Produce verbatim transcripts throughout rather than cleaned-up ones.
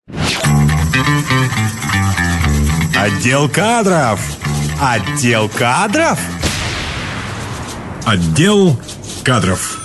Отдел кадров! Отдел кадров! Отдел кадров.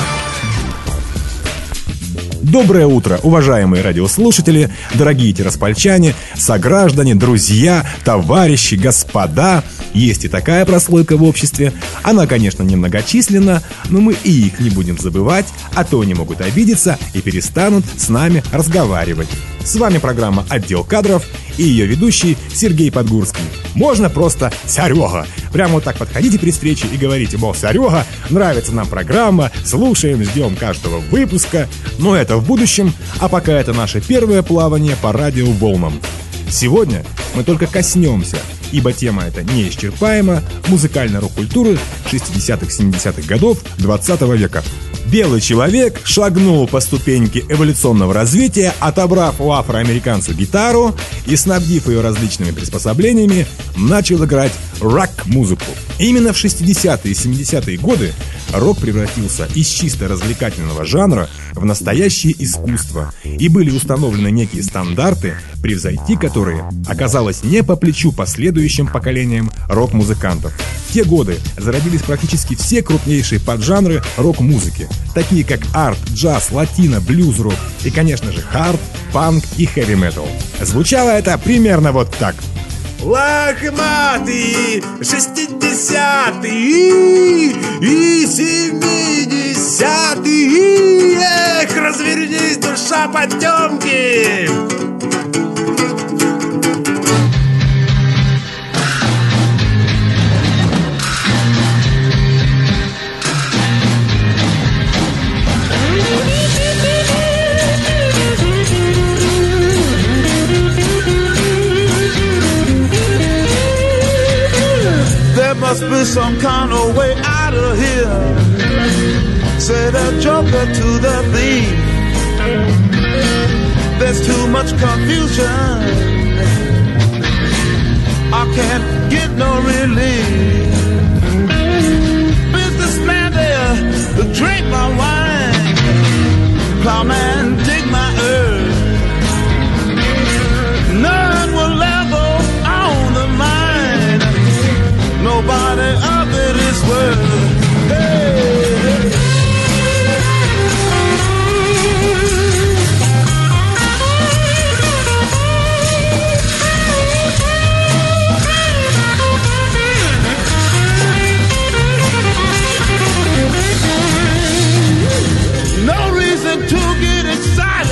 Доброе утро, уважаемые радиослушатели, дорогие тираспольчане, сограждане, друзья, товарищи, господа. Есть и такая прослойка в обществе. Она, конечно, немногочисленна, но мы и их не будем забывать, а то они могут обидеться и перестанут с нами разговаривать. С вами программа «Отдел кадров» и ее ведущий Сергей Подгурский. Можно просто Серега. Прямо вот так подходите при встрече и говорите, мол, Серега, нравится нам программа, слушаем, ждем каждого выпуска. Но это в будущем, а пока это наше первое плавание по радиоволнам. Сегодня мы только коснемся, ибо тема эта неисчерпаема, музыкальной рок-культуры шестидесятых-семидесятых годов двадцатого века. Белый человек шагнул по ступеньке эволюционного развития, отобрав у афроамериканца гитару и, снабдив ее различными приспособлениями, начал играть рок-музыку. Именно в шестидесятые и семидесятые годы рок превратился из чисто развлекательного жанра в настоящее искусство, и были установлены некие стандарты, превзойти которые оказалось не по плечу последующим поколениям рок-музыкантов. В те годы зародились практически все крупнейшие поджанры рок-музыки, такие как арт, джаз, латино, блюз-рок и, конечно же, хард, панк и хэви-метал. Звучало это примерно вот так. Лохматые шестидесятые и семидесятые, эх, развернись, душа потемки. There must be some kind of way out of here, said a joker to the thief. There's too much confusion, I can't get no relief. Businessman there, drink my wine. Plowman, dig my earth. None will ever own the mine. Nobody of it is worth. Hey. No reason to get excited.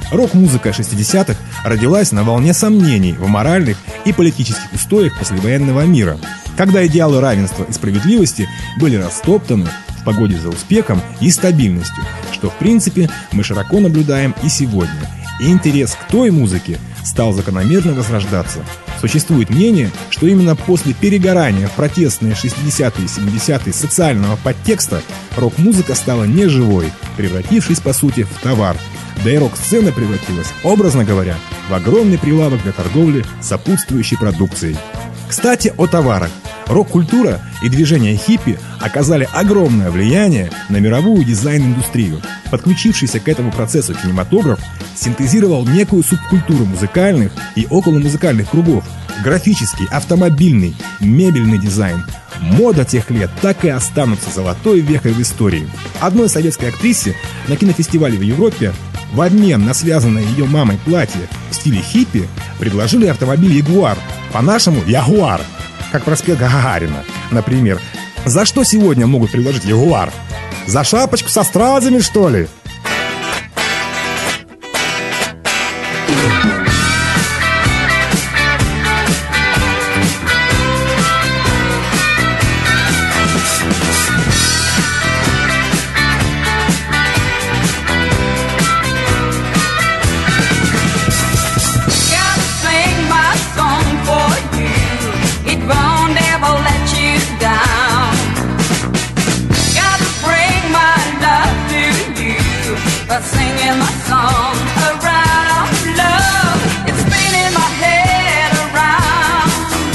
Рок-музыка шестидесятых родилась на волне сомнений в моральных и политических устоях послевоенного мира, когда идеалы равенства и справедливости были растоптаны в погоне за успехом и стабильностью, что в принципе мы широко наблюдаем и сегодня. И интерес к той музыке стал закономерно возрождаться. Существует мнение, что именно после перегорания в протестные шестидесятые и семидесятые социального подтекста рок-музыка стала неживой, превратившись по сути в товар. Да и рок-сцена превратилась, образно говоря, в огромный прилавок для торговли сопутствующей продукцией. Кстати, о товарах. Рок-культура и движение хиппи оказали огромное влияние на мировую дизайн-индустрию. Подключившийся к этому процессу кинематограф синтезировал некую субкультуру музыкальных и околомузыкальных кругов. Графический, автомобильный, мебельный дизайн. Мода тех лет так и останутся золотой вехой в истории. Одной советской актрисе на кинофестивале в Европе в обмен на связанное ее мамой платье в стиле хиппи предложили автомобиль «Ягуар», по-нашему «Ягуар», как проспект Гагарина, например. За что сегодня могут предложить «Ягуар»? За шапочку со стразами, что ли? Singing my song around love, it's spinning my head around.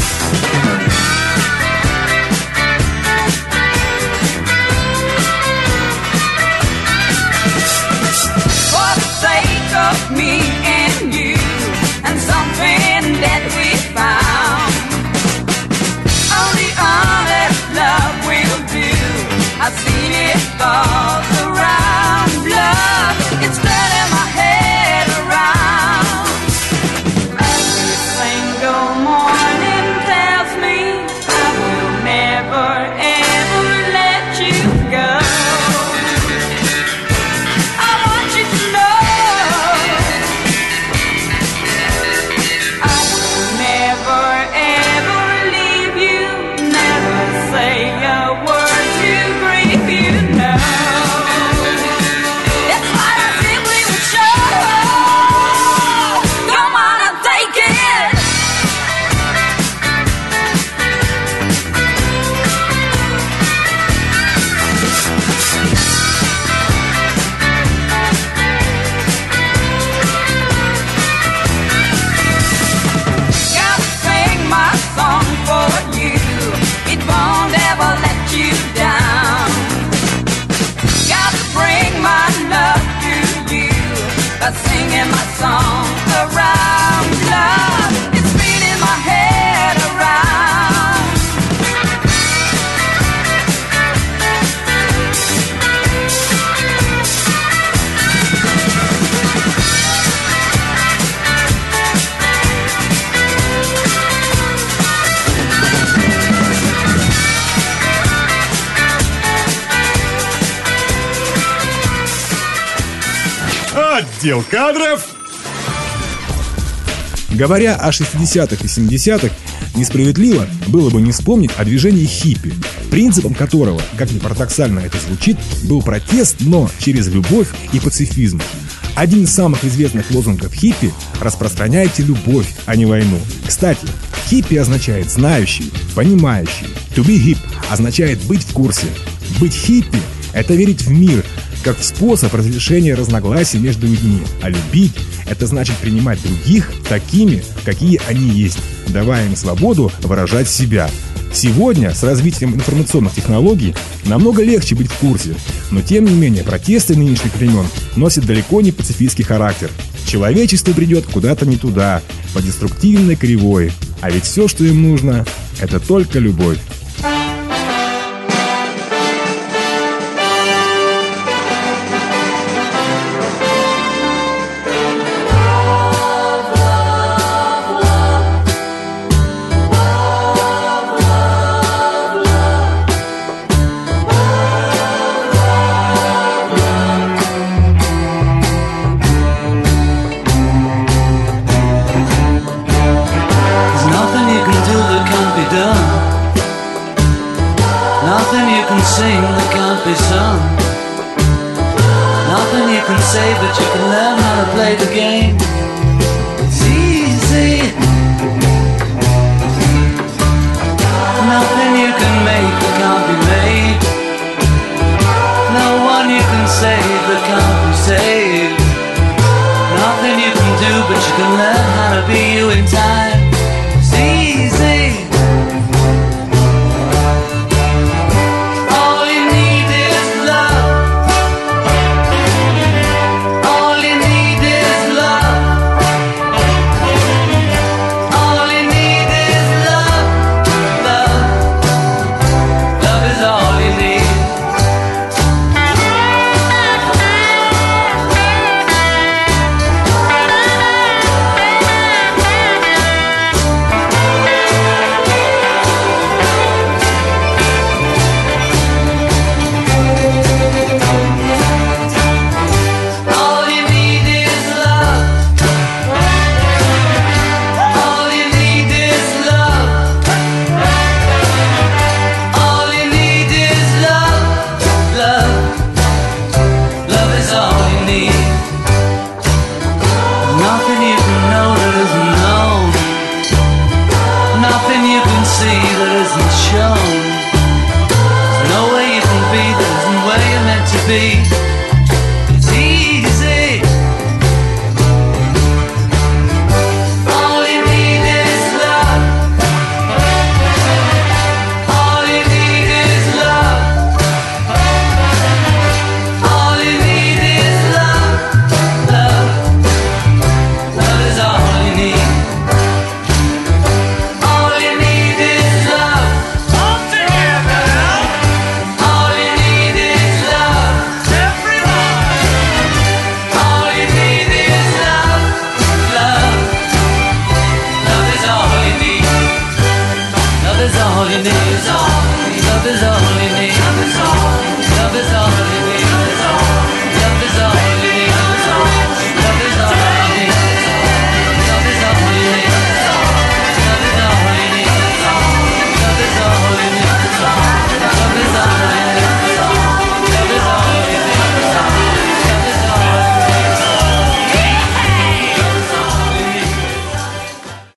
For the sake of me and you, and something that we found, only honest love will do. I've seen it all around love. It's turning my head around. Every single morning tells me I will never ever let you go. I want you to know I will never ever leave you. Never say a word to grieve you, no. Singing my song around love, it's spinning my head around. Отдел кадров. Говоря о шестидесятых и семидесятых, несправедливо было бы не вспомнить о движении хиппи, принципом которого, как ни парадоксально это звучит, был протест, но через любовь и пацифизм. Один из самых известных лозунгов хиппи – распространяйте любовь, а не войну. Кстати, хиппи означает знающий, понимающий. To be hip означает быть в курсе. Быть хиппи – это верить в мир, как в способ разрешения разногласий между людьми. А любить – это значит принимать других такими, какие они есть, давая им свободу выражать себя. Сегодня, с развитием информационных технологий, намного легче быть в курсе. Но тем не менее, протесты нынешних времен носят далеко не пацифистский характер. Человечество придет куда-то не туда, по деструктивной кривой. А ведь все, что им нужно – это только любовь. do, but you can learn how to be you in time.